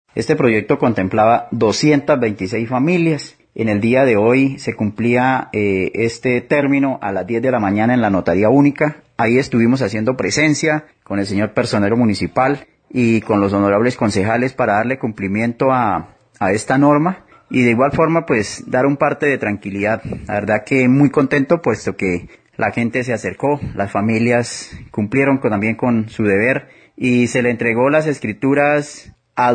Este proyecto contemplaba 226 familias. En el día de hoy se cumplía este término a las 10 de la mañana en la notaría única. Ahí estuvimos haciendo presencia con el señor personero municipal y con los honorables concejales para darle cumplimiento a esta norma y de igual forma pues dar un parte de tranquilidad. La verdad que muy contento puesto que la gente se acercó, las familias cumplieron también con su deber y se le entregó las escrituras a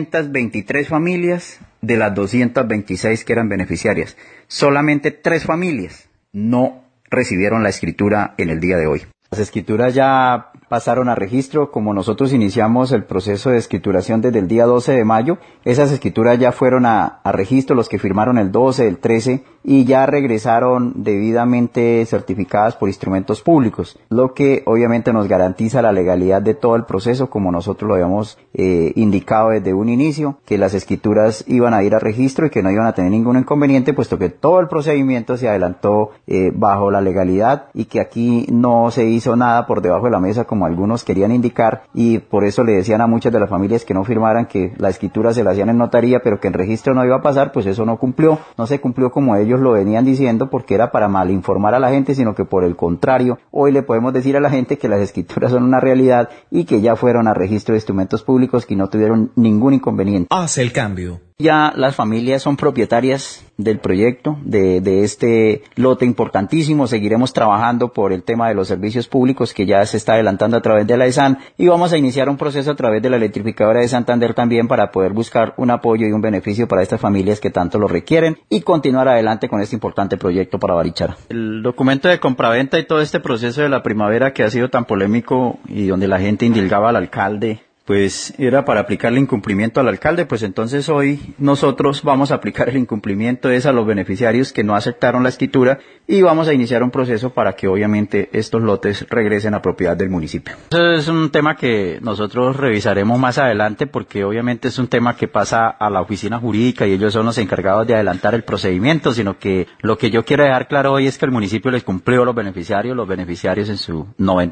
223 familias de las 226 que eran beneficiarias. Solamente 3 familias no recibieron la escritura en el día de hoy. Las escrituras ya pasaron a registro, como nosotros iniciamos el proceso de escrituración desde el día 12 de mayo, esas escrituras ya fueron a registro, los que firmaron el 12, el 13, y ya regresaron debidamente certificadas por instrumentos públicos, lo que obviamente nos garantiza la legalidad de todo el proceso, como nosotros lo habíamos indicado desde un inicio, que las escrituras iban a ir a registro y que no iban a tener ningún inconveniente, puesto que todo el procedimiento se adelantó bajo la legalidad y que aquí no se hizo nada por debajo de la mesa como algunos querían indicar, y por eso le decían a muchas de las familias que no firmaran que la escritura se la hacían en notaría pero que en registro no iba a pasar. Pues eso no se cumplió como ellos lo venían diciendo, porque era para malinformar a la gente, sino que por el contrario, hoy le podemos decir a la gente que las escrituras son una realidad y que ya fueron a registro de instrumentos públicos, que no tuvieron ningún inconveniente. Hace el cambio. Ya las familias son propietarias del proyecto, de este lote importantísimo. Seguiremos trabajando por el tema de los servicios públicos que ya se está adelantando a través de la ESAN, y vamos a iniciar un proceso a través de la electrificadora de Santander también para poder buscar un apoyo y un beneficio para estas familias que tanto lo requieren y continuar adelante con este importante proyecto para Barichara. El documento de compraventa y todo este proceso de la primavera que ha sido tan polémico y donde la gente indilgaba al alcalde, pues era para aplicarle incumplimiento al alcalde. Pues entonces hoy nosotros vamos a aplicar el incumplimiento a los beneficiarios que no aceptaron la escritura y vamos a iniciar un proceso para que obviamente estos lotes regresen a propiedad del municipio. Eso es un tema que nosotros revisaremos más adelante, porque obviamente es un tema que pasa a la oficina jurídica y ellos son los encargados de adelantar el procedimiento, sino que lo que yo quiero dejar claro hoy es que el municipio les cumplió a los beneficiarios en su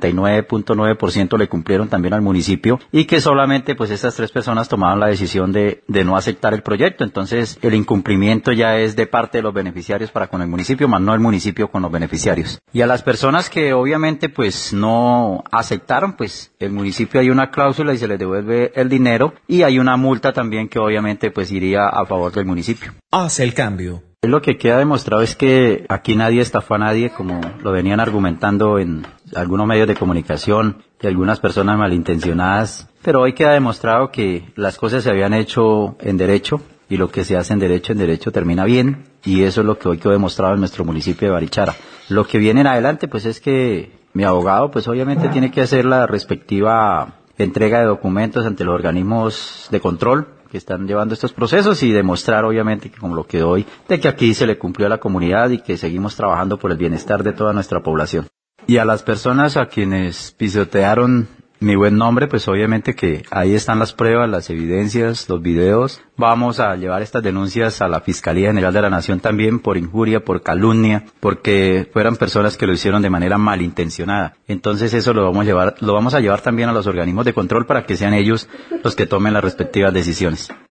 99.9% le cumplieron también al municipio, y que solamente pues estas 3 personas tomaron la decisión de no aceptar el proyecto. Entonces el incumplimiento ya es de parte de los beneficiarios para con el municipio, más no el municipio con los beneficiarios. Y a las personas que obviamente pues no aceptaron, pues el municipio hay una cláusula y se les devuelve el dinero, y hay una multa también que obviamente pues iría a favor del municipio. Hace el cambio. Lo que queda demostrado es que aquí nadie estafó a nadie, como lo venían argumentando en algunos medios de comunicación y algunas personas malintencionadas, pero hoy queda demostrado que las cosas se habían hecho en derecho, y lo que se hace en derecho termina bien, y eso es lo que hoy quedó demostrado en nuestro municipio de Barichara. Lo que viene en adelante pues es que mi abogado pues obviamente tiene que hacer la respectiva entrega de documentos ante los organismos de control que están llevando estos procesos, y demostrar obviamente que, como lo que hoy, de que aquí se le cumplió a la comunidad y que seguimos trabajando por el bienestar de toda nuestra población. Y a las personas a quienes pisotearon mi buen nombre, pues obviamente que ahí están las pruebas, las evidencias, los videos. Vamos a llevar estas denuncias a la Fiscalía General de la Nación también por injuria, por calumnia, porque fueran personas que lo hicieron de manera malintencionada. Entonces eso lo vamos a llevar también a los organismos de control para que sean ellos los que tomen las respectivas decisiones.